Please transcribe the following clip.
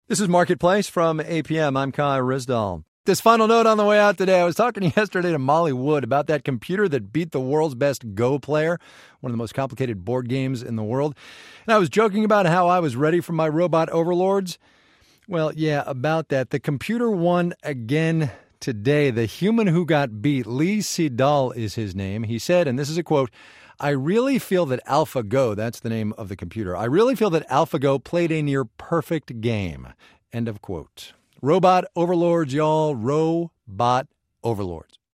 This is Marketplace from APM. I'm Kai Rizdal. This final note on the way out today. I was talking yesterday to Molly Wood about that computer that beat the world's best Go player, one of the most complicated board games in the world. And I was joking about how I was ready for my robot overlords. Well, yeah, about that. The computer won again today. The human who got beat, Lee Sedol is his name. He said, and this is a quote, "I really feel that AlphaGo," that's the name of the computer, "I really feel that AlphaGo played a near perfect game." End of quote. Robot overlords, y'all. Robot overlords.